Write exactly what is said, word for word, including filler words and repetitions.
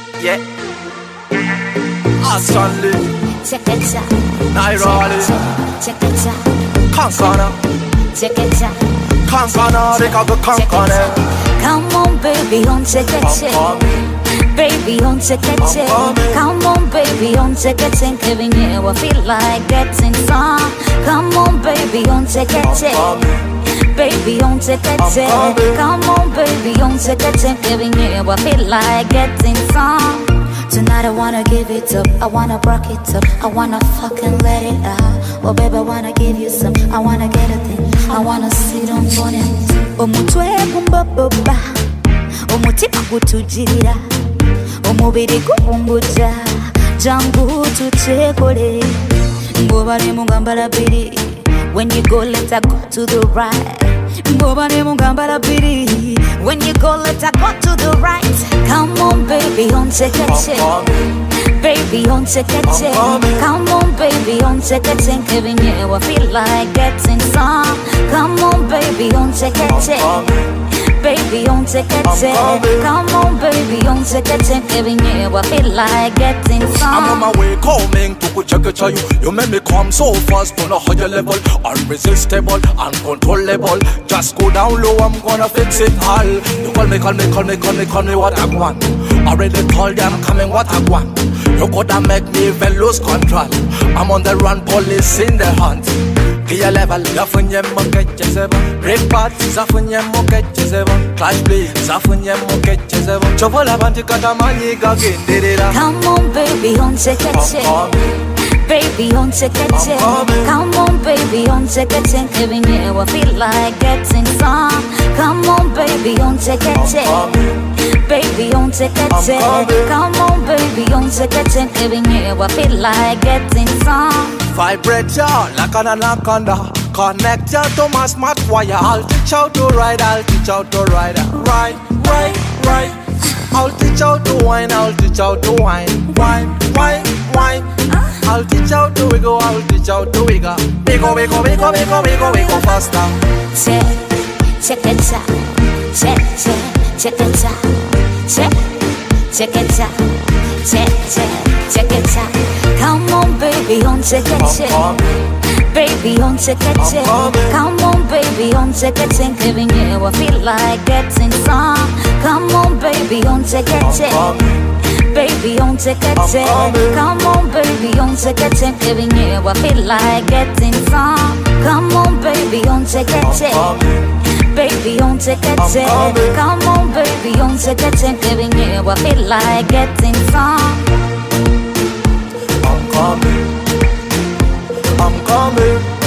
Yeah. Stanley. Check it out. Nairobi. Check it out. Kankana. Check it out. Kankana. They got the Kankana. Come on, baby, on check it out. Baby, on check it out. Come on, baby, on check it out. Giving you I feel like getting some. Come on, baby, on check it out. Baby, on check it out. Come on, baby, on check it out. Giving you I feel like getting some. Tonight I wanna give it up, I wanna rock it up, I wanna fucking let it out. Oh baby, I wanna give you some, I wanna get a thing, I wanna sit on on it. Omutwe kumbaboba, omutima gutujirira, omubiri guhunguja, jangu tuchekole. Mbobale mungambala biri, when you go let her go to the right. Mbobale mungambala biri, when you go let her go to the right. Come on, baby, on check it out. Baby, on check it out. Come on, baby, on check it out. Giving you I feel like getting some. Come on, baby, on check it out. Baby, on check it out. Come on, baby, on check it out. Giving you I feel like getting some. I'm on my way coming to go check it out. You, you make me come so fast on a higher level, unresistible, uncontrollable. Just go down low, I'm gonna fix it all. You call me, call me, call me, call me, call me what I want. Already told you I'm coming what I want. You coulda make me even lose control. I'm on the run, police in the hunt. Clear level, zafunye moke chezebo. Break part, zafunye moke chezebo. Clash play, zafunye moke chezebo. Chovola banti kata manyi gagenderera. Come on, baby, on check it out. Baby, on check it out. Come on, baby, on check it out. Giving you I feel like getting some. Come on, baby, on check it out. Baby, on check it out. Come on, baby, on check it out. Giving you I feel like getting some. Vibrate ya like an anaconda. Connect ya to my smart wire. I'll teach how to ride, I'll teach how to ride. Ride, ride, ride. I'll teach how to wine, I'll teach how to wine. Wine, wine, wine. I'll teach how to wiggle, I'll teach how to wiggle. Wiggle, wiggle, wiggle, wiggle, wiggle, wiggle faster. Check, check it out. Check, check, check it out. Check, check it out. Check, check, check it out. Come on, baby, on check it out. Baby, on check it out. Come on, baby, on check it out. Giving you I feel like getting some. Come on, baby, on check it out. Baby, on check it out. Come on, baby, on check it out. Giving you I feel like getting some. Come on, baby, on check it out. Baby, on check it out. Come on, baby, on check it out. Giving you I feel like getting some. I'm coming, I'm coming.